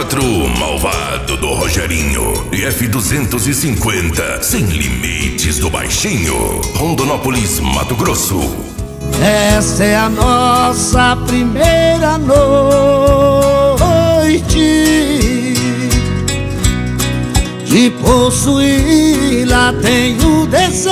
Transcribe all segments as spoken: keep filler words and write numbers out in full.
quatro, malvado do Rogerinho. E F duzentos e cinquenta, sem limites do baixinho. Rondonópolis, Mato Grosso. Essa é a nossa primeira noite de possuí-la, tenho desejo.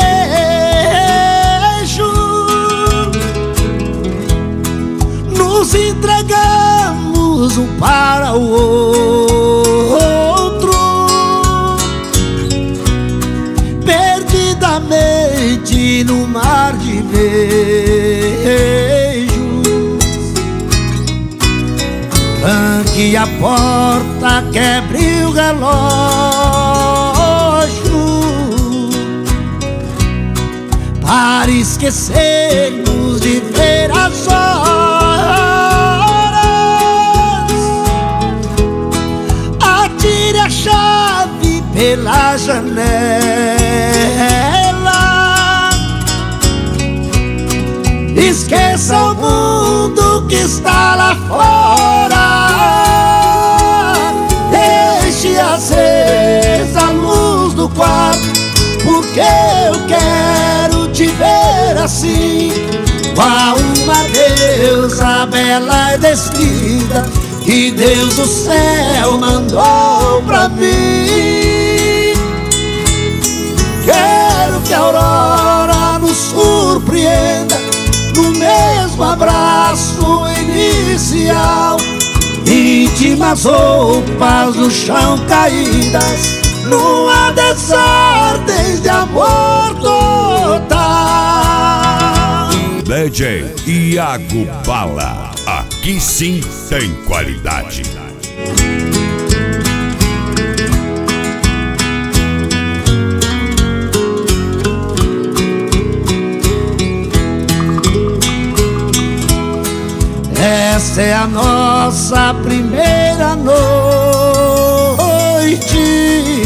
Nos entregamos um para o outro, perdidamente no mar de beijos. Tranque a porta, quebre o relógio, para esquecermos de ver as horas. Atire a chave pela janela, esqueça o mundo que está lá fora. Deixe acesa a luz do quarto, porque eu quero te ver assim, qual uma deusa bela e despida que Deus do céu mandou pra mim. Quero que a aurora nos surpreenda no mesmo abraço inicial. Íntimas roupas no chão caídas, numa desordem de amor total. D J Iago Bala, aqui sim tem qualidade. Essa é a nossa primeira noite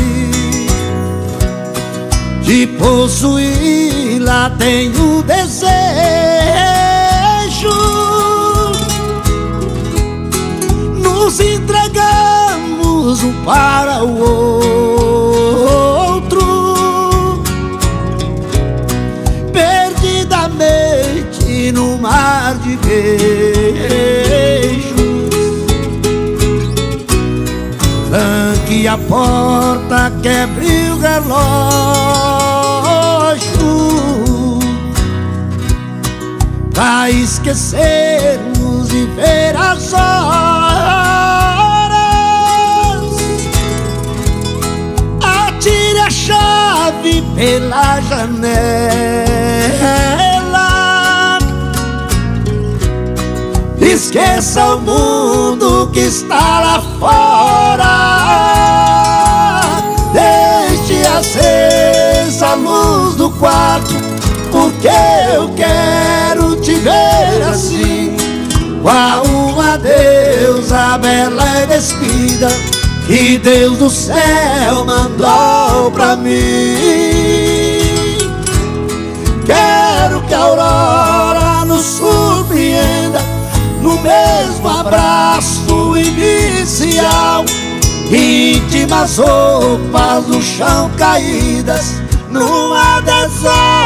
de possuí-la, tenho desejo. Nos entregamos um para o outro, perdidamente no mar de beijos. Tranque a porta, quebre o relógio, pra esquecermos de ver as horas. Atire a chave pela janela, esqueça o mundo que está lá fora. Deixe acesa a luz do quarto, porque eu quero te ver assim, qual uma deusa bela e despida que Deus do céu mandou pra mim. Quero que a aurora nos surpreenda no mesmo abraço inicial. Íntimas roupas no chão caídas, numa desordem